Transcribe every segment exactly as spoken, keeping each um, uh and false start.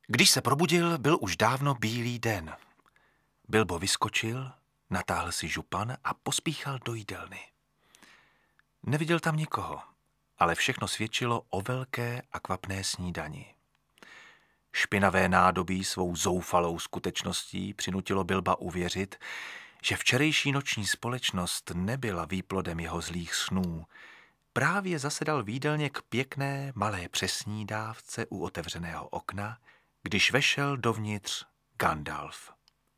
Když se probudil, byl už dávno bílý den. Bilbo vyskočil, natáhl si župan a pospíchal do jídelny. Neviděl tam nikoho, ale všechno svědčilo o velké a kvapné snídani. Špinavé nádobí svou zoufalou skutečností přinutilo Bilba uvěřit, že včerejší noční společnost nebyla výplodem jeho zlých snů. Právě zasedal v jídelně k pěkné malé přesnídávce u otevřeného okna, když vešel dovnitř Gandalf.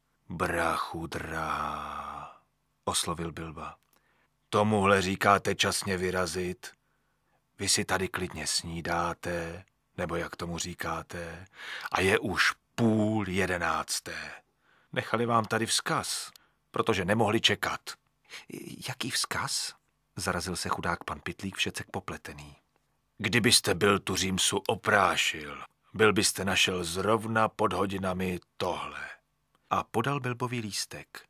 Brachu drahá, oslovil Bilba. Tomuhle říkáte časně vyrazit? Vy si tady klidně snídáte, nebo jak tomu říkáte, a je už půl jedenácté. Nechali vám tady vzkaz, protože nemohli čekat. Jaký vzkaz? Zarazil se chudák pan Pytlík všecek popletený. Kdybyste byl tu Římsu oprášil, byl byste našel zrovna pod hodinami tohle. A podal Bilbovi lístek.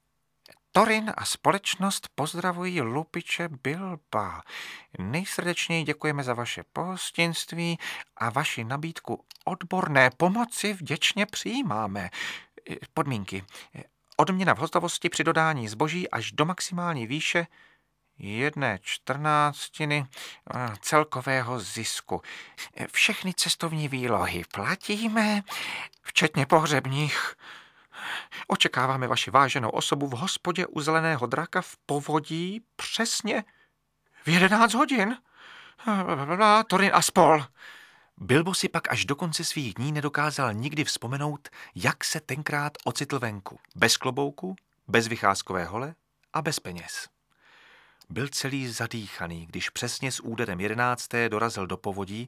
Thorin a společnost pozdravují lupiče Bilba. Nejsrdečněji děkujeme za vaše pohostinství a vaši nabídku odborné pomoci vděčně přijímáme. Podmínky. Odměna v hotovosti při dodání zboží až do maximální výše jedné čtrnáctiny celkového zisku. Všechny cestovní výlohy platíme, včetně pohřebních. Očekáváme vaši váženou osobu v hospodě u Zeleného draka v Povodí přesně v jedenáct hodin. Thorin a spol. Bilbo si pak až do konce svých dní nedokázal nikdy vzpomenout, jak se tenkrát ocitl venku. Bez klobouku, bez vycházkové hole a bez peněz. Byl celý zadýchaný, když přesně s úderem jedenácté dorazil do Povodí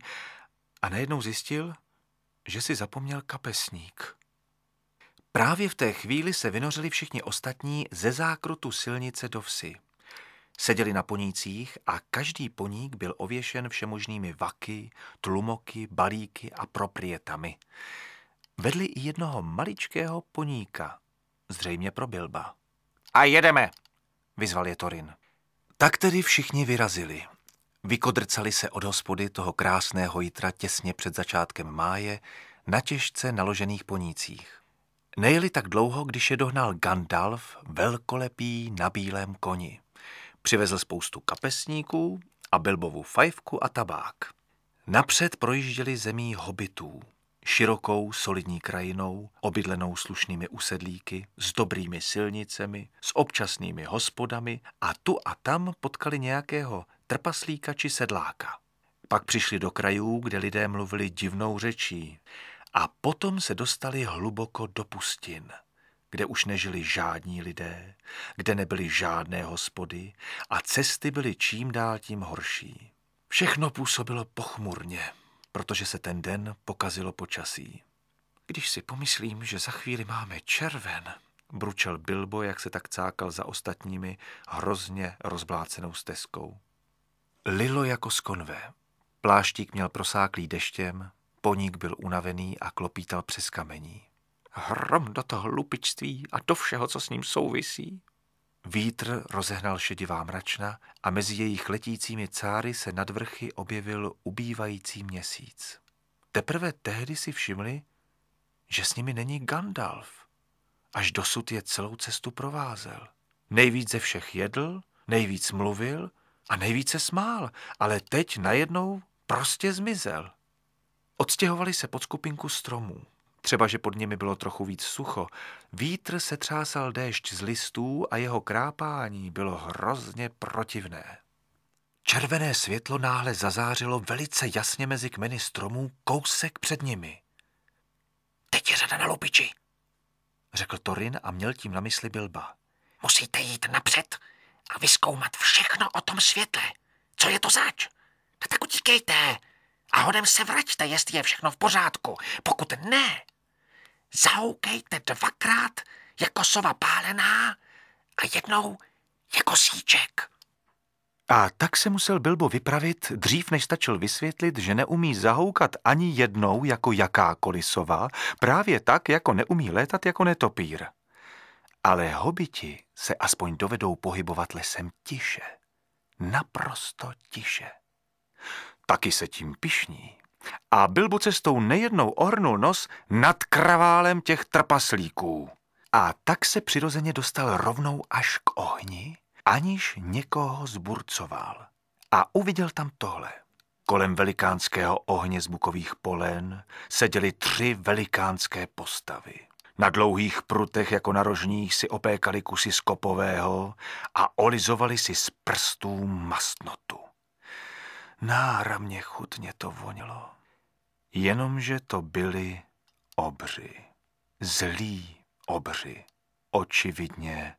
a najednou zjistil, že si zapomněl kapesník. Právě v té chvíli se vynořili všichni ostatní ze zákrutu silnice do vsi. Seděli na ponících a každý poník byl ověšen všemožnými vaky, tlumoky, balíky a proprietami. Vedli i jednoho maličkého poníka, zřejmě pro Bilba. A jedeme, vyzval je Thorin. Tak tedy všichni vyrazili. Vykodrcali se od hospody toho krásného jitra těsně před začátkem máje na těžce naložených ponících. Nejeli tak dlouho, když je dohnal Gandalf, velkolepý na bílém koni. Přivezl spoustu kapesníků a Bilbovu fajfku a tabák. Napřed projížděli zemí hobitů, širokou solidní krajinou, obydlenou slušnými usedlíky, s dobrými silnicemi, s občasnými hospodami a tu a tam potkali nějakého trpaslíka či sedláka. Pak přišli do krajů, kde lidé mluvili divnou řečí, a potom se dostali hluboko do pustin, kde už nežili žádní lidé, kde nebyly žádné hospody a cesty byly čím dál tím horší. Všechno působilo pochmurně, protože se ten den pokazilo počasí. Když si pomyslím, že za chvíli máme červen, bručel Bilbo, jak se tak cákal za ostatními hrozně rozblácenou stezkou. Lilo jako z konve. Pláštík měl prosáklý deštěm, poník byl unavený a klopítal přes kamení. Hrom do toho lupičství a do všeho, co s ním souvisí. Vítr rozehnal šedivá mračna a mezi jejich letícími cáry se nad vrchy objevil ubývající měsíc. Teprve tehdy si všimli, že s nimi není Gandalf. Až dosud je celou cestu provázel. Nejvíc ze všech jedl, nejvíc mluvil a nejvíce smál, ale teď najednou prostě zmizel. Odstěhovali se pod skupinku stromů. Třeba, že pod nimi bylo trochu víc sucho. Vítr se třásal déšť z listů a jeho krápání bylo hrozně protivné. Červené světlo náhle zazářilo velice jasně mezi kmeny stromů kousek před nimi. Teď je řada na lupiči, řekl Thorin a měl tím na mysli Bilba. Musíte jít napřed a vyzkoumat všechno o tom světle. Co je to zač? No tak utíkejte a hodem se vraťte, jestli je všechno v pořádku. Pokud ne, zahoukejte dvakrát jako sova pálená a jednou jako síček. A tak se musel Bilbo vypravit, dřív než stačil vysvětlit, že neumí zahoukat ani jednou jako jakákoliv sova, právě tak, jako neumí létat jako netopýr. Ale hobiti se aspoň dovedou pohybovat lesem tiše, naprosto tiše. Taky se tím pyšní. A Bilbo cestou nejednou ohrnul nos nad kraválem těch trpaslíků. A tak se přirozeně dostal rovnou až k ohni, aniž někoho zburcoval. A uviděl tam tohle. Kolem velikánského ohně z bukových polen seděly tři velikánské postavy. Na dlouhých prutech jako na rožních si opékali kusy skopového a olizovali si z prstů mastnotu. Náramně chutně to vonilo. Jenomže to byli obři. Zlí obři. Očividně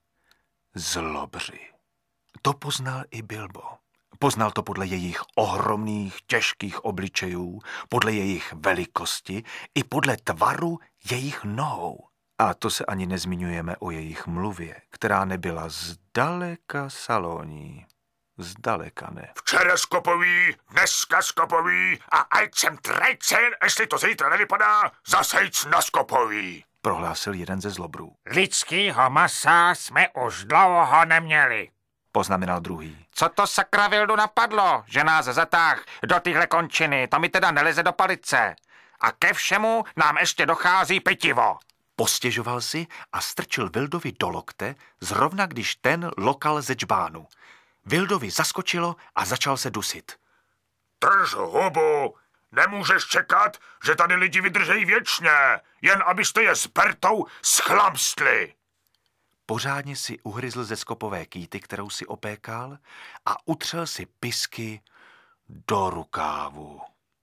zlobři. To poznal i Bilbo. Poznal to podle jejich ohromných, těžkých obličejů, podle jejich velikosti i podle tvaru jejich nohou. A to se ani nezmiňujeme o jejich mluvě, která nebyla zdaleka salónní. Zdaleka ne. Včera skopový, dneska skopový a ať jsem trajcen, jestli to zítra nevypadá, zasejc na skopový, prohlásil jeden ze zlobrů. Lidskýho masa jsme už dlouho neměli, poznamenal druhý. Co to sakra Vildu napadlo, že nás zatáh do téhle končiny, to mi teda neleze do palice. A ke všemu nám ještě dochází pitivo. Postěžoval si a strčil Vildovi do lokte, zrovna když ten lokal ze džbánu. Vildovi zaskočilo a začal se dusit. Drž hubu, nemůžeš čekat, že tady lidi vydržejí věčně, jen abyste je s Bertou schlamstli. Pořádně si uhryzl ze skopové kýty, kterou si opékal, a utřel si pisky do rukávu.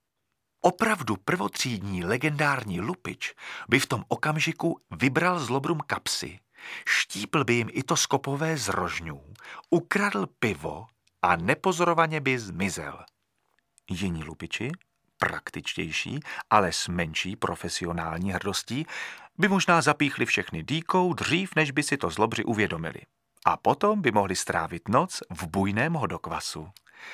Opravdu prvotřídní legendární lupič by v tom okamžiku vybral zlobrům kapsy, štípl by jim i to skopové z rožňů, ukradl pivo a nepozorovaně by zmizel. Jiní lupiči, praktičtější, ale s menší profesionální hrdostí, by možná zapíchli všechny dýkou dřív, než by si to zlobři uvědomili. A potom by mohli strávit noc v bujném hodokvasu.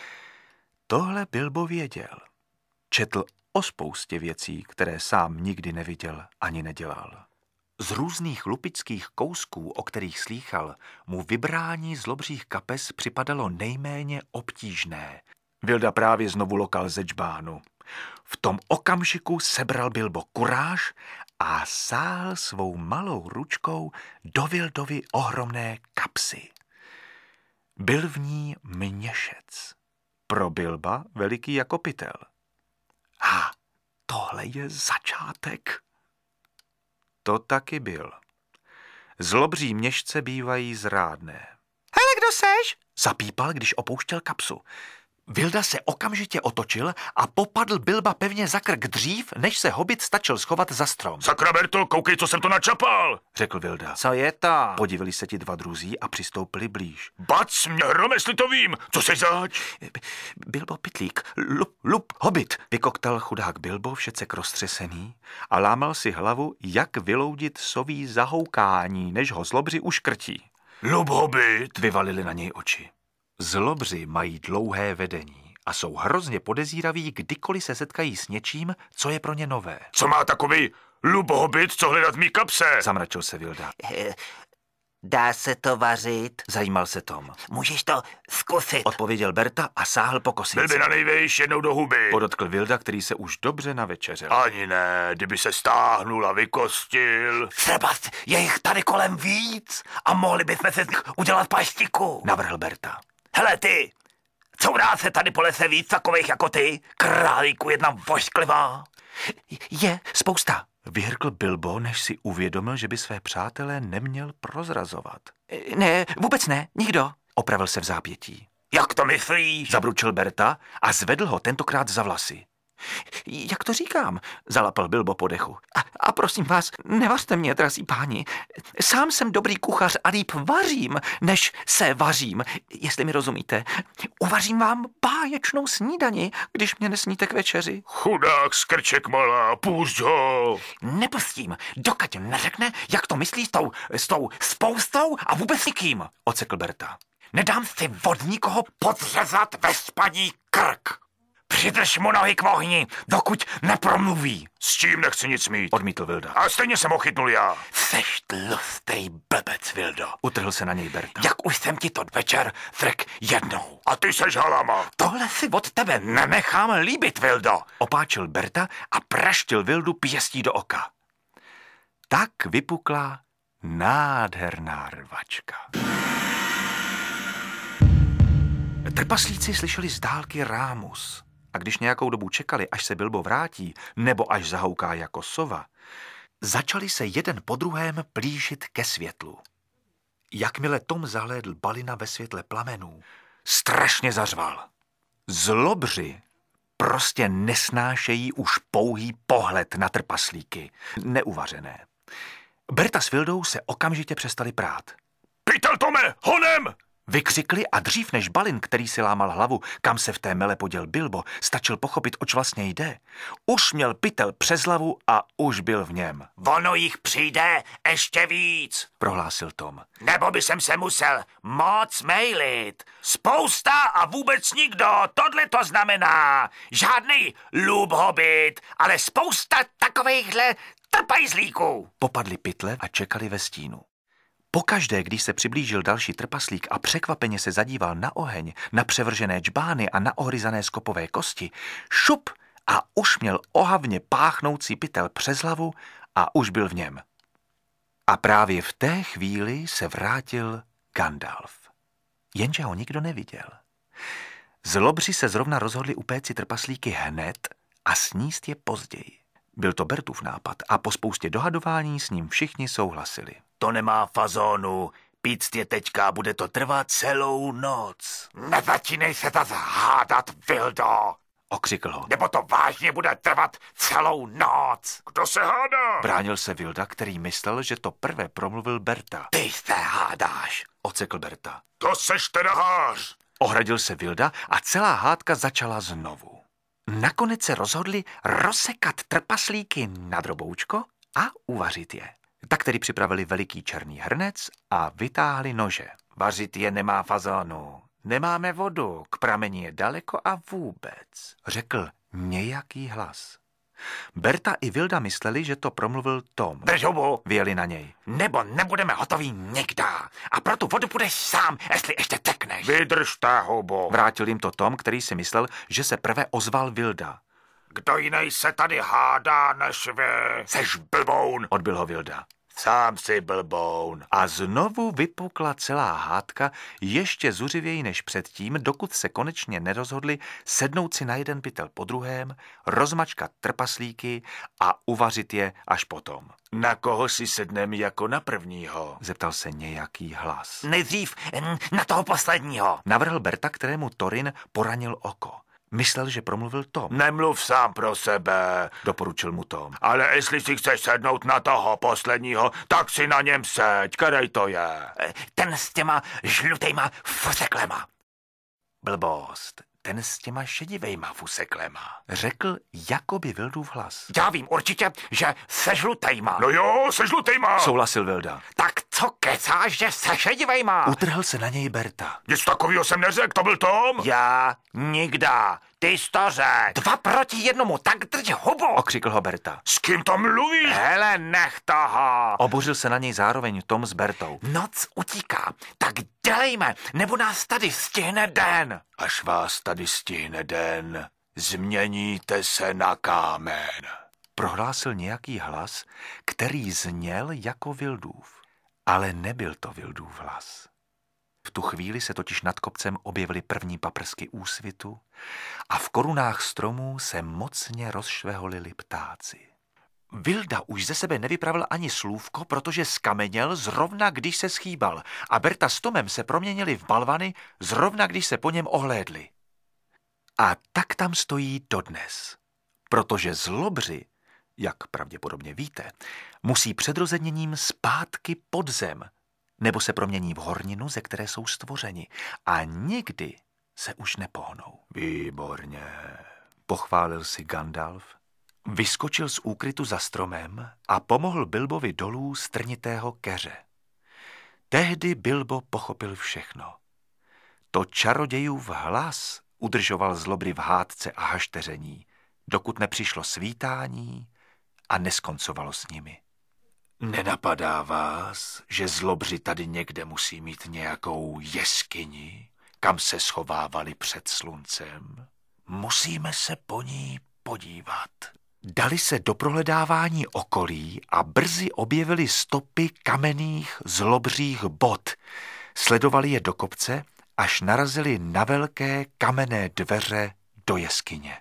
Tohle Bilbo věděl. Četl o spoustě věcí, které sám nikdy neviděl ani nedělal. Z různých lupičských kousků, o kterých slýchal, mu vybrání zlobřích kapes připadalo nejméně obtížné. Vilda právě znovu lokal ze džbánu. V tom okamžiku sebral Bilbo kuráž a sáhl svou malou ručkou do Vildovy ohromné kapsy. Byl v ní měšec. Pro Bilba veliký jako pytel. A tohle je začátek. To taky byl. Zlobří měšce bývají zrádné. Hele, kdo seš? Zapípal, když opouštěl kapsu. Vilda se okamžitě otočil a popadl Bilba pevně za krk dřív, než se hobit stačil schovat za strom. Sakra Berto, koukej, co jsem to načapal, řekl Vilda. Co je to? Podívali se ti dva druzí a přistoupili blíž. Bac mě hrom, jestli to vím. Co seš zač? Bilbo Pytlík, lup, lup, hobit, vykoktal chudák Bilbo, všecek roztřesený, a lámal si hlavu, jak vyloudit soví zahoukání, než ho zlobři uškrtí. Lup, hobit, vyvalili na něj oči. Zlobři mají dlouhé vedení a jsou hrozně podezíraví, kdykoliv se setkají s něčím, co je pro ně nové. Co má takový lup, hobit, co hledat v mý kapse? Zamračil se Vilda. Dá se to vařit? Zajímal se Tom. Můžeš to zkusit, odpověděl Berta a sáhl po kosici. Byl by na nejvejš jednou do huby, podotkl Vilda, který se už dobře navečeřel. Ani ne, kdyby se stáhnul a vykostil. Třeba je jich tady kolem víc a mohli bychom se z nich udělat paštiku, navrhl Berta. Hele ty, co dá se tady po lese víc takových jako ty? Králíku jedna vošklivá. Je spousta, vyhrkl Bilbo, než si uvědomil, že by své přátelé neměl prozrazovat. Ne, vůbec ne, nikdo, opravil se v zápětí. Jak to myslíš? Zabručil Berta a zvedl ho tentokrát za vlasy. Jak to říkám, zalapal Bilbo po dechu. A, a prosím vás, nevařte mě, drazí páni. Sám jsem dobrý kuchař a líp vařím, než se vařím, jestli mi rozumíte. Uvařím vám báječnou snídani, když mě nesníte k večeři. Chudák skrček malá, pusť ho. Nepustím, dokud neřekne, jak to myslí s tou, s tou spoustou a vůbec nikým, ocekl Berta. Nedám si od nikoho podřezat ve spaní krk. Přidrž mu nohy k ohni, dokud nepromluví. S tím nechci nic mít. Odmítl Vilda. A stejně jsem ho chytnul já. Seš tlustej blbec, Vildo. Utrhl se na něj Berta. Jak už jsem ti to večer zřekl jednou. A ty seš halama. Tohle si od tebe nenechám líbit, Vildo. Opáčil Berta a praštil Vildu pěstí do oka. Tak vypukla nádherná rvačka. Trpaslíci slyšeli z dálky rámus a když nějakou dobu čekali, až se Bilbo vrátí nebo až zahouká jako sova, začali se jeden po druhém plížit ke světlu. Jakmile Tom zahlédl Balina ve světle plamenů, strašně zařval. Zlobři prostě nesnášejí už pouhý pohled na trpaslíky, neuvařené. Berta s Vildou se okamžitě přestali prát. Pytel, Tome, honem! Vykřikli a dřív než Balin, který si lámal hlavu, kam se v té mele poděl Bilbo, stačil pochopit, oč vlastně jde. Už měl pytel přes hlavu a už byl v něm. Ono jich přijde ještě víc, Prohlásil Tom. nebo by jsem se musel moc mejlit. Spousta a vůbec nikdo, tohle to znamená. Žádný lůbhobit, ale spousta takovejhle trpajzlíků. Popadli pytle a čekali ve stínu. Pokaždé, když se přiblížil další trpaslík a překvapeně se zadíval na oheň, na převržené džbány a na ohryzané skopové kosti, šup a už měl ohavně páchnoucí pytel přes hlavu a už byl v něm. A právě v té chvíli se vrátil Gandalf. Jenže ho nikdo neviděl. Zlobři se zrovna rozhodli upéci trpaslíky hned a sníst je později. Byl to Bertův nápad a po spoustě dohadování s ním všichni souhlasili. To nemá fazónu. Píct je teďka, bude to trvat celou noc. Nezačínej se zas hádat, Vildo. Okřikl ho. Nebo to vážně bude trvat celou noc. Kdo se hádá? Bránil se Vilda, který myslel, že to prvé promluvil Berta. Ty se hádáš. Ocekl Berta. To seš teda hář. Ohradil se Vilda a celá hádka začala znovu. Nakonec se rozhodli rozsekat trpaslíky na droboučko a uvařit je. Tak tedy připravili veliký černý hrnec a vytáhli nože. Vařit je nemá fazónu. Nemáme vodu, k prameni je daleko a vůbec, řekl nějaký hlas. Berta i Vilda mysleli, že to promluvil Tom. Drž hubu. Vyjeli na něj. Nebo nebudeme hotoví nikdy. A pro tu vodu půjdeš sám, jestli ještě tekneš. Vydržte hubu. Vrátil jim to Tom, který si myslel, že se prvé ozval Vilda. Kdo jiný se tady hádá než vy? Seš blboun. Odbyl ho Vilda. Sám si blboun. A znovu vypukla celá hádka ještě zuřivěji než předtím, dokud se konečně nerozhodli sednout si na jeden pytel po druhém, rozmačkat trpaslíky a uvařit je až potom. Na koho si sednem jako na prvního? Zeptal se nějaký hlas. Nejdřív na toho posledního. Navrhl Berta, kterému Thorin poranil oko. Myslel, že promluvil Tom. Nemluv sám pro sebe, Doporučil mu Tom. ale jestli si chceš sednout na toho posledního, tak si na něm seď, který to je. Ten s těma žlutejma fuseklema. Blbost. Ten s těma šedivejma fuseklema. Řekl jakoby Vildův hlas. Já vím určitě, že se žlutejma. No jo, se žlutejma. Souhlasil Vilda. Tak co kecáš, že se šedivejma? Utrhl se na něj Berta. Nic takového jsem neřekl, to byl Tom. Já nikda. Ty jsi to řek. Dva proti jednomu, tak drž hubu. Okřikl ho Berta. S kým tam mluvíš? Hele, nech toho. Obořil se na něj zároveň Tom s Bertou. Noc utíká, tak dělejme, nebo nás tady stihne den. Až vás tady stihne den, změníte se na kámen. Prohlásil nějaký hlas, který zněl jako Vildův. Ale nebyl to Vildův hlas. V tu chvíli se totiž nad kopcem objevily první paprsky úsvitu a v korunách stromů se mocně rozšveholili ptáci. Vilda už ze sebe nevypravil ani slůvko, protože skameněl zrovna, když se schýbal a Berta s Tomem se proměnili v balvany zrovna, když se po něm ohlédli. A tak tam stojí dodnes, protože zlobři, jak pravděpodobně víte, musí před rozedněním zpátky pod zem, nebo se promění v horninu, ze které jsou stvořeni a nikdy se už nepohnou. Výborně, Pochválil si Gandalf, vyskočil z úkrytu za stromem a pomohl Bilbovi dolů z trnitého keře. Tehdy Bilbo pochopil všechno. To čarodějův hlas udržoval zlobry v hádce a hašteření, dokud nepřišlo svítání a neskoncovalo s nimi. Nenapadá vás, že zlobři tady někde musí mít nějakou jeskyni, kam se schovávali před sluncem? Musíme se po ní podívat. Dali se do prohledávání okolí a brzy objevili stopy kamenných zlobřích bot. Sledovali je do kopce, až narazili na velké kamenné dveře do jeskyně.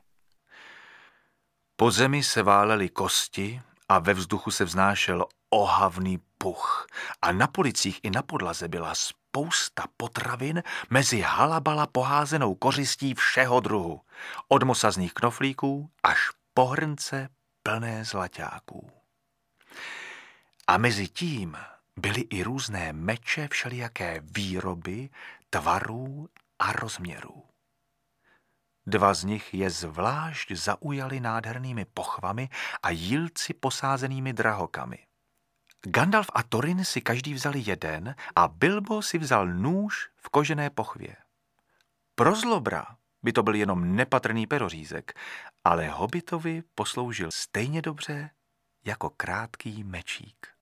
Po zemi se válely kosti a ve vzduchu se vznášel ohavný puch. A na policích i na podlaze byla spousta potravin mezi halabala poházenou kořistí všeho druhu. Od mosazných knoflíků až po hrnce plné zlaťáků. A mezi tím byly i různé meče všelijaké výroby, tvarů a rozměrů. Dva z nich je zvlášť zaujali nádhernými pochvami a jílci posázenými drahokamy. Gandalf a Thorin si každý vzali jeden a Bilbo si vzal nůž v kožené pochvě. Pro zlobra by to byl jenom nepatrný perořízek, ale hobitovi posloužil stejně dobře jako krátký mečík.